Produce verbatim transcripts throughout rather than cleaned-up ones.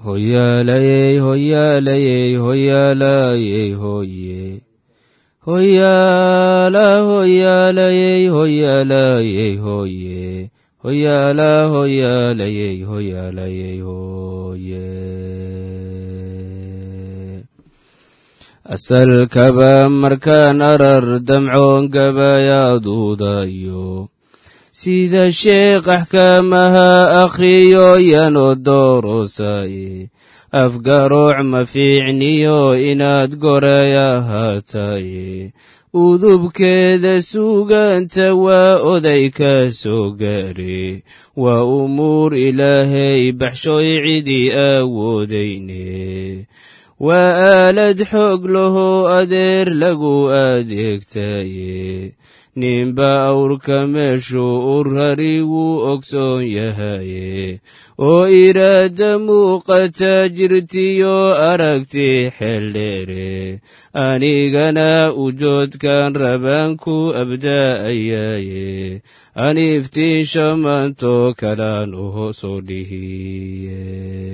hoyaalayey hoyaalayey hoyaalayey hoye hoyaala hoyaalayey hoyaalayey hoye hoyaala hoyaalayey hoyaalayey hoye asalkaba markaan arar damcoon gabayaaduudayo sida sheekh axkaamaha akhriyo yanoo dooroosaye afgarooc ma fiicniyo inaad goray ahaataye udubkeeda suuganta waa oday ka soo gaare waa umuur ilaahay baxshoy cidii awoodayne waa aalad xoog lahoo adeer lagu adeegtaye ninba awrka meeshuu u rari wuu ogsoon yahaye oo iraada muuqata jirtiyo aragti xeeldheere anigana ujoodkan rabaan ku abdaa'ayaaye aniiftiisha maantoo kalaan u hoosoo dhihiye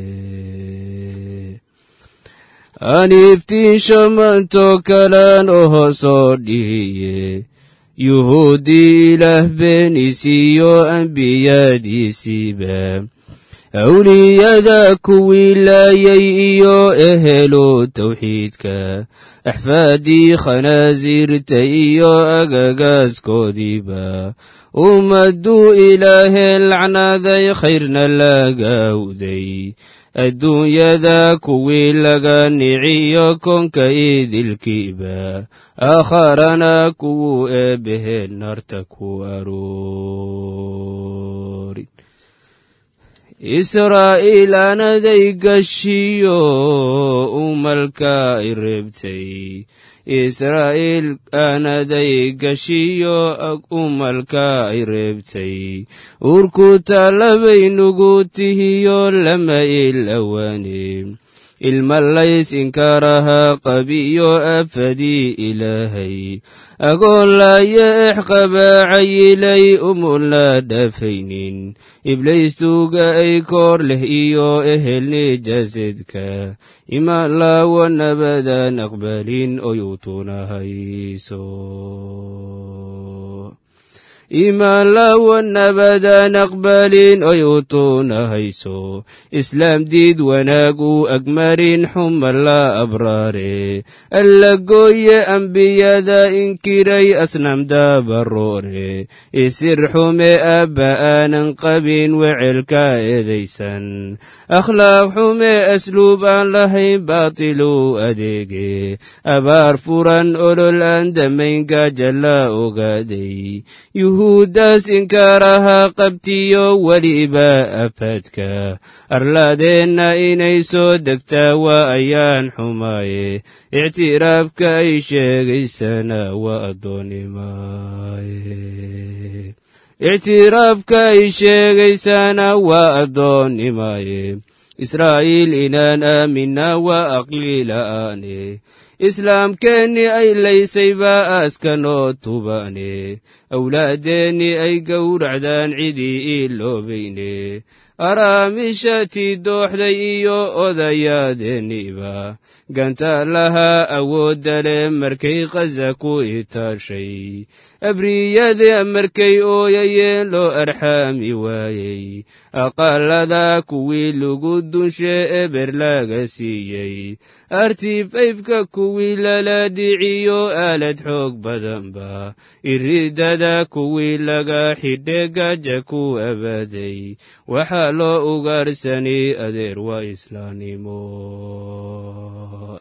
aniiftiisha maantoo kalaan u hoosoo dhihiye yuhuuddii ilaah beenisiiyo ambiyadiisiiba awliyada kuwii laayay iyo ehelo tawxiidka axfaaddii khanaasiirta iyo agagaaskoodiiba ummadduu ilaahee lacnaaday khayrna lagawday adduunyada kuwii laga niciyo koonka idilkiiba aakharana kuwuu eebbaheen naarta ku aroorin israa'iil anaday gashiyo umalka ay reebtay israa'iil anaday gashiyo umalka ay reebtay uurku tallabaynugu tihiyo lama ilawaane ilma lays inkaraha qabiyo afadii ilaahay agoon laayo exqabaacayilay umulna dhafaynin iblaystuuga ay koor leh iyo ehelni jasadka imaan laawo nabadan aqbalin oy utunahayso imaan laawo nabadan aqbalin oy utunahayso islaam diid wanaagu agmarin xumala abraare alla gooye ambiyada inkiray asnaam dabaroore isir xume aabba aanan qabin wecelka eedaysan akhlaaq xume asluub aan lahayn baatilu adeege abaar furan olol aan damayn gaajala ogaaday yuhuuddaas inkaaraha qabtiyo weliba afaadka arlaadeenna inay soo degtaa waa ayaan xumaaye ictiraafka ay sheegaysana waa addoonnimaaye ictiraafka ay sheegaysana waa addoonnimaaye israa'iil inaan aaminaa waa aqli la'aane islaamkeenni ay laysay baa aaskanoo tubaane awlaaddeenni ay gowracdaan cidii iloobayne araamishatii dooxday iyo odayaadeeniba ganta lahaa awoodda leh markay qaza ku itaashay abriyada markay ooyayeen loo arxaami waayey aqalada kuwii lagu dunshe eber laga siiyey artifayfka kuwii lala dhiciyo aalad xoog badanba iridada kuwii laga xidhe gaja ku abaaday waxaa loo ugaarsanay adeer waa islaamnimo